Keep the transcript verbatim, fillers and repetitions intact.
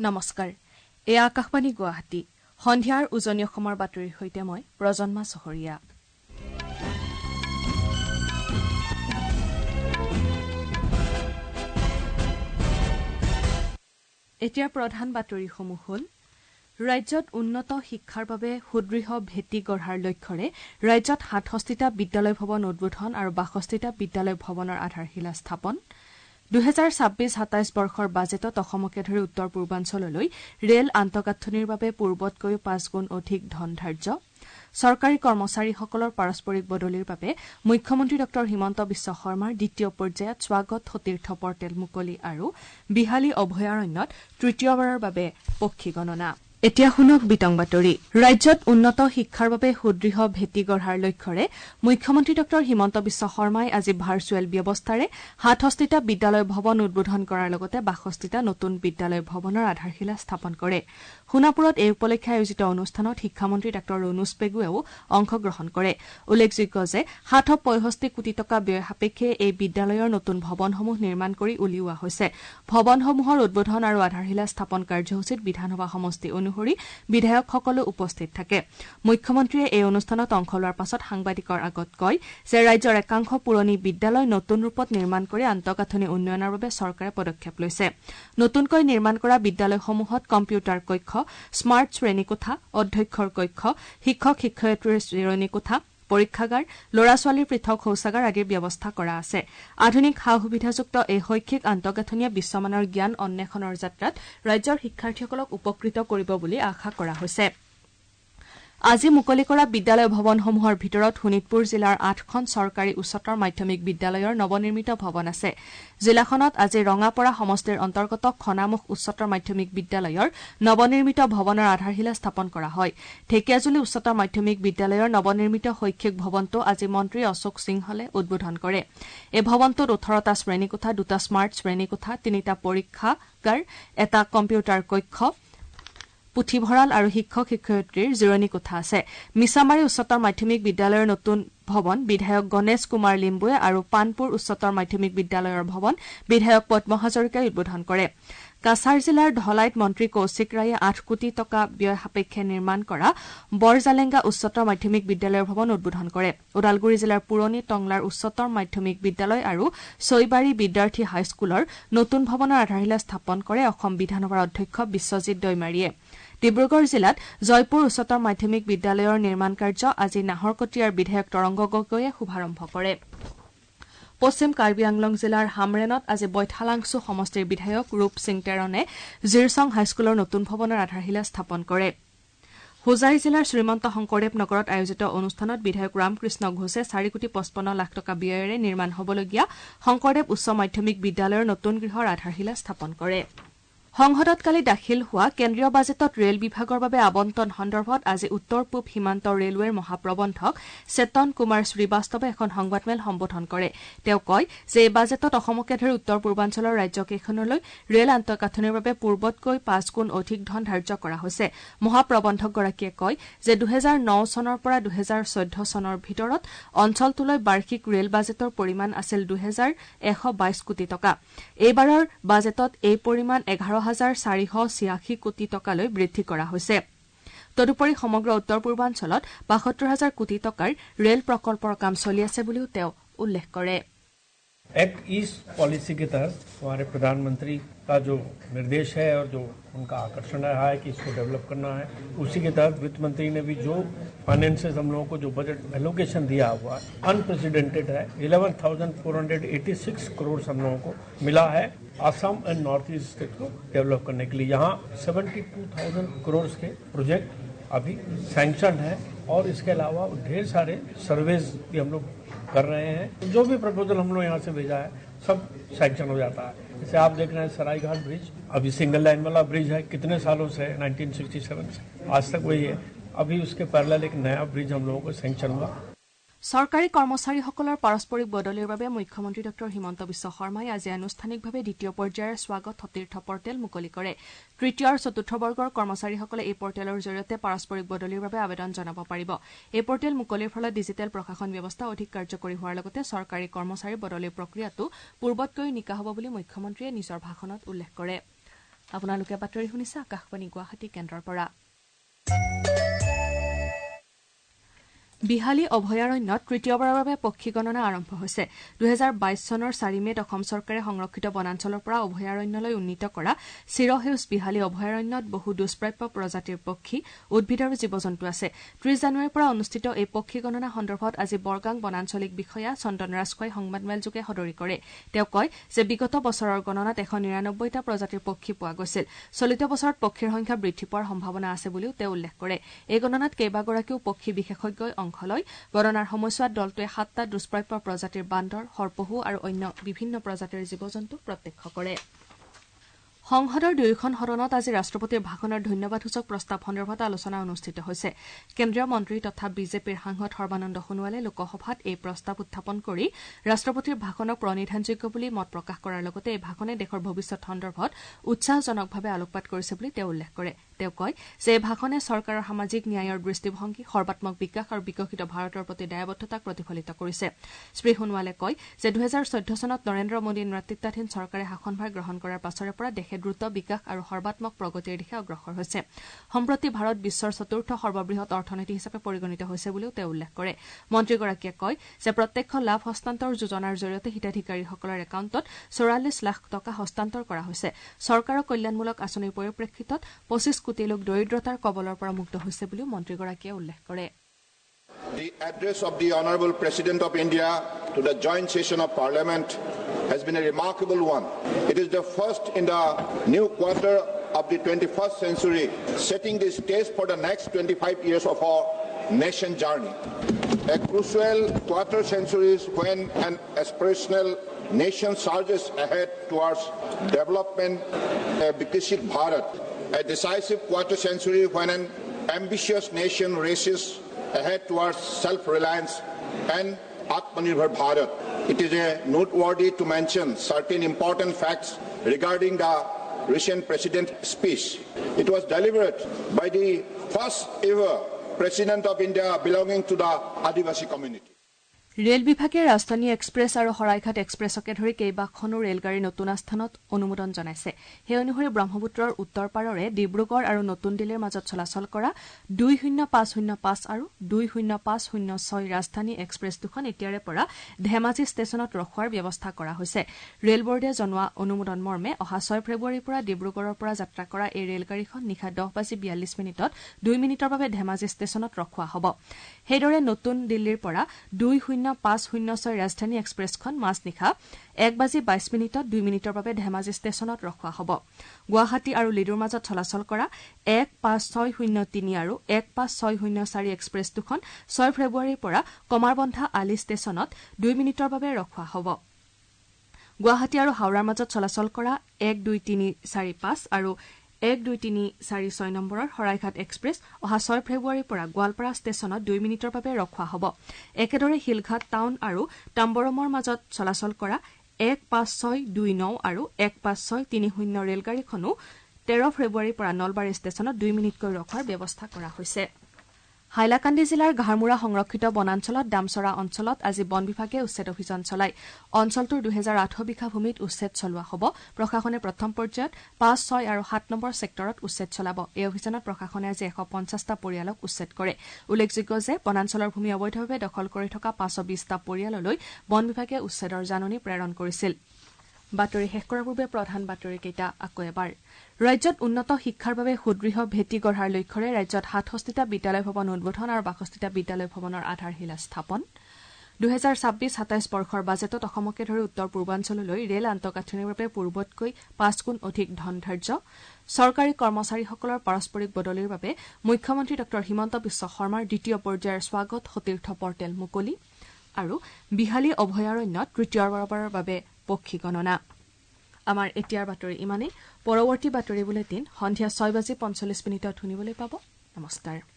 নমস্কাৰ এয়া আকাশবাণী গুৱাহাটী সন্ধিয়াৰ উজনি অসমৰ বাতৰিৰ সৈতে মই প্ৰজন্মা চহৰীয়া এতিয়া প্ৰধান বাতৰিসমূহ হ'ল ৰাজ্যত উন্নত শিক্ষাৰ বাবে সুদৃঢ় ভেটি গঢ়াৰ লক্ষ্যৰে ৰাজ্যত সাতষষ্ঠিটা বিদ্যালয় ভৱন উদ্বোধন আৰু বাষষ্ঠিটা বিদ্যালয় ভৱনৰ আধাৰশিলা স্থাপন দুহেজাৰ ছাব্বিছ সাতাইছ বৰ্ষৰ বাজেটত অসমকে ধৰি উত্তৰ পূৰ্বাঞ্চললৈ ৰেল আন্তঃগাঁথনিৰ বাবে পূৰ্বতকৈও পাঁচ গুণ অধিক ধন ধাৰ্য চৰকাৰী কৰ্মচাৰীসকলৰ পাৰস্পৰিক বদলিৰ বাবে মুখ্যমন্ত্ৰী ডঃ হিমন্ত বিশ্ব শৰ্মাৰ দ্বিতীয় পৰ্যায়ত স্বাগত সতীৰ্থ পৰ্টেল মুকলি আৰু বিহালী অভয়াৰণ্যত তৃতীয়বাৰৰ বাবে পক্ষী গণনা এতিয়া শুনক বিতং বাতৰি ৰাজ্যত উন্নত শিক্ষাৰ বাবে সুদৃঢ় ভেটি গঢ়াৰ লক্ষ্যৰে মুখ্যমন্ত্ৰী ডঃ হিমন্ত বিশ্ব শৰ্মাই আজি ভাৰ্চুৱেল ব্যৱস্থাৰে সাতষষ্ঠিটা বিদ্যালয় ভৱন উদ্বোধন কৰাৰ লগতে বাষষ্ঠিটা নতুন বিদ্যালয় ভৱনৰ আধাৰশিলা স্থাপন কৰে সোণাপুৰত এই উপলক্ষে আয়োজিত অনুষ্ঠানত শিক্ষামন্ত্ৰী ডাঃ ৰণোজ পেগুৱেও অংশগ্ৰহণ কৰে উল্লেখযোগ্য যে সাতশ পঁয়ষষ্ঠি কোটি টকা ব্যয় সাপেক্ষে এই বিদ্যালয়ৰ নতুন ভৱনসমূহ নিৰ্মাণ কৰি উলিওৱা হৈছে ভৱনসমূহৰ উদ্বোধন আৰু আধাৰশিলা স্থাপন কাৰ্যসূচীত বিধানসভা সমষ্টি অনুসৰি বিধায়কসকলো উপস্থিত থাকে মুখ্যমন্ত্ৰীয়ে এই অনুষ্ঠানত অংশ লোৱাৰ পাছত সাংবাদিকৰ আগত কয় যে ৰাজ্যৰ একাংশ পুৰণি বিদ্যালয় নতুন ৰূপত নিৰ্মাণ কৰি আন্তঃগাঁথনি উন্নয়নৰ বাবে চৰকাৰে পদক্ষেপ লৈছে নতুনকৈ নিৰ্মাণ কৰা বিদ্যালয়সমূহত কম্পিউটাৰ কক্ষ স্মাৰ্ট শ্ৰেণীকোঠা অধ্যক্ষৰ কক্ষ শিক্ষক শিক্ষয়িত্ৰীৰ শ্ৰেণীকোঠা পৰীক্ষাগাৰ ল'ৰা ছোৱালীৰ পৃথক শৌচাগাৰ আদিৰ ব্যৱস্থা কৰা আছে আধুনিক সা সুবিধাযুক্ত এই শৈক্ষিক আন্তঃগাঁথনিয়ে বিশ্বমানৰ জ্ঞান অন্বেষণৰ যাত্ৰাত ৰাজ্যৰ শিক্ষাৰ্থীসকলক উপকৃত কৰিব বুলি আশা কৰা হৈছে আজি মুকলি কৰা বিদ্যালয় ভৱনসমূহৰ ভিতৰত শোণিতপুৰ জিলাৰ আঠখন চৰকাৰী উচ্চতৰ মাধ্যমিক বিদ্যালয়ৰ নৱনিৰ্মিত ভৱন আছে জিলাখনত আজি ৰঙাপৰা সমষ্টিৰ অন্তৰ্গত খনামুখ উচ্চতৰ মাধ্যমিক বিদ্যালয়ৰ নৱনিৰ্মিত ভৱনৰ আধাৰশিলা স্থাপন কৰা হয় ঢেকিয়াজুলি উচ্চতৰ মাধ্যমিক বিদ্যালয়ৰ নৱনিৰ্মিত শৈক্ষিক ভৱনটো আজি মন্ত্ৰী অশোক সিংহলে উদ্বোধন কৰে এই ভৱনটোত ওঠৰটা শ্ৰেণীকোঠা দুটা স্মাৰ্ট শ্ৰেণীকোঠা তিনিটা পৰীক্ষাগাৰ এটা কম্পিউটাৰ কক্ষ পুথিভঁৰাল আৰু শিক্ষক শিক্ষয়িত্ৰীৰ জিৰণি কোঠা আছে মিছামাৰী উচ্চতৰ মাধ্যমিক বিদ্যালয়ৰ নতুন ভৱন বিধায়ক গণেশ কুমাৰ লিম্বুৱে আৰু পানপুৰ উচ্চতৰ মাধ্যমিক বিদ্যালয়ৰ ভৱন বিধায়ক পদ্ম হাজৰিকাই উদ্বোধন কৰে কাছাৰ জিলাৰ ধলাইত মন্ত্ৰী কৌশিক ৰায়ে আঠ কোটি টকা ব্যয় সাপেক্ষে নিৰ্মাণ কৰা বৰজালেংগা উচ্চতৰ মাধ্যমিক বিদ্যালয়ৰ ভৱন উদ্বোধন কৰে ওদালগুৰি জিলাৰ পুৰণি টংলাৰ উচ্চতৰ মাধ্যমিক বিদ্যালয় আৰু ছৈবাৰী বিদ্যাৰ্থী হাইস্কুলৰ নতুন ভৱনৰ আধাৰশিলা স্থাপন কৰে অসম বিধানসভাৰ অধ্যক্ষ বিশ্বজিৎ দৈমাৰীয়ে ডিব্ৰুগড় জিলাত জয়পুৰ উচ্চতৰ মাধ্যমিক বিদ্যালয়ৰ নিৰ্মাণ কাৰ্য আজি নাহৰকটীয়াৰ বিধায়ক তৰংগ গগৈয়ে শুভাৰম্ভ কৰে পশ্চিম কাৰ্বি আংলং জিলাৰ হামৰেনত আজি বৈঠালাংছু সমষ্টিৰ বিধায়ক ৰূপ সিং তেৰণে জিৰচং হাইস্কুলৰ নতুন ভৱনৰ আধাৰশিলা স্থাপন কৰে হোজাই জিলাৰ শ্ৰীমন্ত শংকৰদেৱ নগৰত আয়োজিত অনুষ্ঠানত বিধায়ক ৰামকৃষ্ণ ঘোষে চাৰি কোটি পঁচপন্ন লাখ টকা ব্যয়েৰে নিৰ্মাণ হবলগীয়া শংকৰদেৱ উচ্চ মাধ্যমিক বিদ্যালয়ৰ নতুন গৃহৰ আধাৰশিলা স্থাপন কৰে সংসদত কালি দাখিল হোৱা কেন্দ্ৰীয় বাজেটত ৰেল বিভাগৰ বাবে আবণ্টন সন্দৰ্ভত আজি উত্তৰ পূব সীমান্ত ৰেলৱেৰ মহাপ্ৰবন্ধক চেতন কুমাৰ শ্ৰীবাস্তৱে এখন সংবাদমেল সম্বোধন কৰে তেওঁ কয় যে এই বাজেটত অসমকে ধৰি উত্তৰ পূৰ্বাঞ্চলৰ ৰাজ্যকেইখনলৈ ৰেল আন্তঃগাঁথনিৰ বাবে পূৰ্বতকৈ পাঁচ গুণ অধিক ধন ধাৰ্য কৰা হৈছে মহাপ্ৰবন্ধকগৰাকীয়ে কয় যে দুহেজাৰ ন চনৰ পৰা দুহেজাৰ চৈধ্য চনৰ ভিতৰত অঞ্চলটোলৈ বাৰ্ষিক ৰেল বাজেটৰ পৰিমাণ আছিল দুহেজাৰ এশ বাইশ কোটি টকা এইবাৰৰ বাজেটত এই পৰিমাণ এঘাৰ হাজাৰ চাৰিশ ছিয়াশী কোটি টকালৈ বৃদ্ধি কৰা হৈছে তদুপৰি সমগ্ৰ উত্তৰ পূৰ্বাঞ্চলত বাসত্তৰ হাজাৰ কোটি টকাৰ ৰেল প্ৰকল্পৰ কাম চলি আছে বুলিও তেওঁ উল্লেখ কৰে एक्ट ईस्ट पॉलिसी के तहत हमारे प्रधानमंत्री का जो निर्देश है और जो उनका आकर्षण रहा है कि इसको डेवलप करना है उसी के तहत वित्त मंत्री ने भी जो फाइनेंसेस हम लोगों को जो बजट एलोकेशन दिया हुआ है अनप्रेसिडेंटेड है eleven thousand four hundred eighty six crore हम लोगों को मिला है Assam and North East state को डेवलप करने के लिए यहाँ सेवेंटी टू थाउजेंड करोड़ के प्रोजेक्ट अभी सैंक्शन है और इसके अलावा ढेर सारे सर्वेज भी हम लोग कर रहे हैं जो भी प्रपोजल हम लोग यहाँ से भेजा है सब सैंक्शन हो जाता है जैसे आप देख रहे हैं सरायघाट ब्रिज अभी सिंगल लाइन वाला ब्रिज है कितने सालों से नाइनटीन सिक्सटी सेवन से आज तक वही है अभी उसके पैरेलल एक नया ब्रिज हम लोगों को सैंक्शन हुआ চৰকাৰী কৰ্মচাৰীসকলৰ পাৰস্পৰিক বদলিৰ বাবে মুখ্যমন্ত্ৰী ডঃ হিমন্ত বিশ্ব শৰ্মাই আজি আনুষ্ঠানিকভাৱে দ্বিতীয় পৰ্যায়ৰ স্বাগত সতীৰ্থ পৰ্টেল মুকলি কৰে তৃতীয় আৰু চতুৰ্থ বৰ্গৰ কৰ্মচাৰীসকলে এই পৰ্টেলৰ জৰিয়তে পাৰস্পৰিক বদলিৰ বাবে আবেদন জনাব পাৰিব এই পৰ্টেল মুকলিৰ ফলত ডিজিটেল প্ৰশাসন ব্যৱস্থা অধিক কাৰ্যকৰী হোৱাৰ লগতে চৰকাৰী কৰ্মচাৰী বদলিৰ প্ৰক্ৰিয়াটো পূৰ্বতকৈ নিকা হ'ব বুলি মুখ্যমন্ত্ৰীয়ে নিজৰ ভাষণত উল্লেখ কৰে আপোনালোকে বাতৰি শুনিছে আকাশবাণী গুৱাহাটী কেন্দ্ৰৰ পৰা। বিহালী অভয়াৰণ্যত তৃতীয়বাৰৰ বাবে পক্ষী গণনা আৰম্ভ হৈছে। দুহেজাৰ বাইশ চনৰ চাৰি মেত অসম চৰকাৰে সংৰক্ষিত বনাঞ্চলৰ পৰা অভয়াৰণ্যলৈ উন্নীত কৰা চিৰসেউজ বিহালী অভয়াৰণ্যত বহু দুষ্প্ৰাপ্য প্ৰজাতিৰ পক্ষী, উদ্ভিদ আৰু জীৱ জন্তু আছে। ত্ৰিশ জানুৱাৰীৰ পৰা অনুষ্ঠিত এই পক্ষী গণনা সন্দৰ্ভত আজি বৰগাং বনাঞ্চলিক বিষয়া চন্দন ৰাজখোৱাই সংবাদমেলযোগে সদৰি কৰে। তেওঁ কয় যে বিগত বছৰৰ গণনাত এশ নিৰানব্বৈটা প্ৰজাতিৰ পক্ষী পোৱা গৈছিল। চলিত বছৰত পক্ষীৰ সংখ্যা বৃদ্ধি পোৱাৰ সম্ভাৱনা আছে বুলিও তেওঁ উল্লেখ কৰে। এই গণনাত কেইবাগৰাকীও পক্ষী বিশেষজ্ঞই অংশ লয়। গণনাৰ সময়ছোৱাত দলটোৱে সাতটা দুষ্প্ৰাপ্য প্ৰজাতিৰ বান্দৰ, সৰ্পহু আৰু অন্য বিভিন্ন প্ৰজাতিৰ জীৱ জন্তু প্ৰত্যক্ষ কৰে। সংসদৰ দুয়োখন সদনত আজি ৰাষ্ট্ৰপতিৰ ভাষণৰ ধন্যবাদসূচক প্ৰস্তাৱ সন্দৰ্ভত আলোচনা অনুষ্ঠিত হৈছে। কেন্দ্ৰীয় মন্ত্ৰী তথা বিজেপিৰ সাংসদ সৰ্বানন্দ সোণোৱালে লোকসভাত এই প্ৰস্তাৱ উত্থাপন কৰি ৰাষ্ট্ৰপতিৰ ভাষণক প্ৰণিধানযোগ্য বুলি মত প্ৰকাশ কৰাৰ লগতে এই ভাষণে দেশৰ ভৱিষ্যৎ সন্দৰ্ভত উৎসাহজনকভাৱে আলোকপাত কৰিছে বুলি তেওঁ উল্লেখ কৰে। তেওঁ কয় যে এই ভাষণে চৰকাৰৰ সামাজিক ন্যায়ৰ দৃষ্টিভংগী, সৰ্বাত্মক বিকাশ আৰু বিকশিত ভাৰতৰ প্ৰতি দায়বদ্ধতাক প্ৰতিফলিত কৰিছে। শ্ৰী সোণোৱালে কয় যে দুহেজাৰ চৈধ্য চনত নৰেন্দ্ৰ মোদীৰ নেতৃত্বাধীন চৰকাৰে শাসনভাৰ গ্ৰহণ কৰাৰ পাছৰে পৰা দেশে দ্ৰুত বিকাশ আৰু সৰ্বাত্মক প্ৰগতিৰ দিশে অগ্ৰসৰ হৈছে। সম্প্ৰতি ভাৰত বিশ্বৰ চতুৰ্থ সৰ্ববৃহৎ অৰ্থনীতি হিচাপে পৰিগণিত হৈছে বুলিও তেওঁ উল্লেখ কৰে। মন্ত্ৰীগৰাকীয়ে কয় যে প্ৰত্যক্ষ লাভ হস্তান্তৰ যোজনাৰ জৰিয়তে হিতাধিকাৰীসকলৰ একাউণ্টত চৌৰাল্লিছ লাখ টকা হস্তান্তৰ কৰা হৈছে। চৰকাৰৰ কল্যাণমূলক আঁচনিৰ পৰিপ্ৰেক্ষিতত পঁচিছ কোটি লোক দৰিদ্ৰতাৰ কবলৰ পৰা মুক্ত হৈছে বুলিও মন্ত্ৰীগৰাকীয়ে উল্লেখ কৰে। The address of the Honourable President of India to the joint session of Parliament has been a remarkable one. It is the first in the new quarter of the twenty-first century, setting the stage for the next twenty-five years of our nation journey. A crucial quarter century when an aspirational nation surges ahead towards development, a Viksit Bharat. A decisive quarter century when an ambitious nation races ahead towards self-reliance and Atmanirbhar Bharat. It is a noteworthy to mention certain important facts regarding the recent president's speech. It was delivered by the first ever president of India belonging to the Adivasi community. Rail বিভাগে Rajdhani express আৰু শৰাইঘাট এক্সপ্ৰেছকে ধৰি কেইবাখনো ৰেলগাড়ীৰ নতুন আস্থানত অনুমোদন জনাইছে। সেই অনুসৰি ব্ৰহ্মপুত্ৰৰ উত্তৰ পাৰৰে ডিব্ৰুগড় আৰু নতুন দিল্লীৰ মাজত চলাচল কৰা দুই শূন্য পাঁচ শূন্য পাঁচ আৰু দুই শূন্য পাঁচ শূন্য ছয় ৰাজধানী এক্সপ্ৰেছ দুখন এতিয়াৰে পৰা ধেমাজি ষ্টেচনত ৰখোৱাৰ ব্যৱস্থা কৰা হৈছে। ৰেল বৰ্ডে জনোৱা অনুমোদন মৰ্মে অহা ছয় ফেব্ৰুৱাৰীৰ পৰা ডিব্ৰুগড়ৰ পৰা যাত্ৰা কৰা এই ৰেলগাড়ীখন নিশা দহ বাজি বিয়াল্লিছ মিনিটত দুই মিনিটৰ বাবে ধেমাজি ষ্টেচনত ৰখোৱা হ'ব। সেইদৰে নতুন দিল্লীৰ পৰা দুই শূন্য পাঁচ শূন্য ছয় ৰাজধানী এক্সপ্ৰেছখন মাজনিশা এক বাজি বাইছ মিনিটত দুই মিনিটৰ বাবে ধেমাজি ষ্টেচনত ৰখোৱা হ'ব। গুৱাহাটী আৰু লিডুৰ মাজত চলাচল কৰা এক পাঁচ ছয় শূন্য তিনি আৰু এক পাঁচ ছয় শূন্য চাৰি এক্সপ্ৰেছ দুখন ছয় ফেব্ৰুৱাৰীৰ পৰা কমাৰবন্ধা আলি ষ্টেচনত দুই মিনিটৰ বাবে ৰখোৱা হ'ব। গুৱাহাটী আৰু হাওৰাৰ মাজত চলাচল কৰা এক দুই তিনি চাৰি পাঁচ আৰু এক দুই তিনি চাৰি ছয় নম্বৰৰ শৰাইঘাট এক্সপ্ৰেছ অহা ছয় ফেব্ৰুৱাৰীৰ পৰা গোৱালপাৰা ষ্টেচনত দুই মিনিটৰ বাবে ৰখোৱা হ'ব। একেদৰে শিলঘাট টাউন আৰু তাম্বৰমৰ মাজত চলাচল কৰা এক পাঁচ ছয় দুই ন আৰু এক পাঁচ ছয় তিনি শূন্য ৰেলগাড়ীখনো তেৰ ফেব্ৰুৱাৰীৰ পৰা নলবাৰী ষ্টেচনত দুই মিনিটকৈ ৰখোৱাৰ ব্যৱস্থা কৰা হৈছে। হাইলাকান্দি জিলাৰ ঘাৰমুৰা সংৰক্ষিত বনাঞ্চলত দামচৰা অঞ্চলত আজি বন বিভাগে উচ্ছেদ অভিযান চলায়। অঞ্চলটোৰ দুহেজাৰ আঠশ বিঘা ভূমিত উচ্ছেদ চলোৱা হ'ব। প্ৰশাসনে প্ৰথম পৰ্যায়ত পাঁচ ছয় আৰু সাত নম্বৰ ছেক্টৰত উচ্ছেদ চলাব। এই অভিযানত প্ৰশাসনে আজি এশ পঞ্চাছটা পৰিয়ালক উচ্ছেদ কৰে। উল্লেখযোগ্য যে বনাঞ্চলৰ ভূমি অবৈধভাৱে দখল কৰি থকা পাঁচশ বিছটা পৰিয়াললৈ বন বিভাগে উচ্ছেদৰ জাননী প্ৰেৰণ কৰিছিল। বাতৰি শেষ কৰাৰ পূৰ্বে প্ৰধান বাতৰিকেইটা আকৌ এবাৰ। ৰাজ্যত উন্নত শিক্ষাৰ বাবে সুদৃঢ় ভেটি গঢ়াৰ লক্ষ্যৰে ৰাজ্যত সাতষষ্ঠিটা বিদ্যালয় ভৱন উদ্বোধন আৰু বাষষ্ঠিটা বিদ্যালয় ভৱনৰ আধাৰশিলা স্থাপন। দুহেজাৰ ছাব্বিছ সাতাইছ বৰ্ষৰ বাজেটত অসমকে ধৰি উত্তৰ পূৰ্বাঞ্চললৈ ৰেল আন্তঃগাঁথনিৰ বাবে পূৰ্বতকৈ পাঁচ গুণ অধিক ধন ধাৰ্য। চৰকাৰী কৰ্মচাৰীসকলৰ পাৰস্পৰিক বদলিৰ বাবে মুখ্যমন্ত্ৰী ডঃ হিমন্ত বিশ্ব শৰ্মাৰ দ্বিতীয় পৰ্যায়ৰ স্বাগত সতীৰ্থ পৰ্টেল মুকলি। আৰু বিহালী অভয়াৰণ্যত তৃতীয়বাৰৰ বাবে পক্ষী গণনা। আমাৰ এতিয়াৰ বাতৰি ইমানেই। পৰৱৰ্তী বাতৰি বুলেটিন সন্ধিয়া ছয় বাজি পঞ্চল্লিছ মিনিটত শুনিবলৈ পাব। নমস্কাৰ।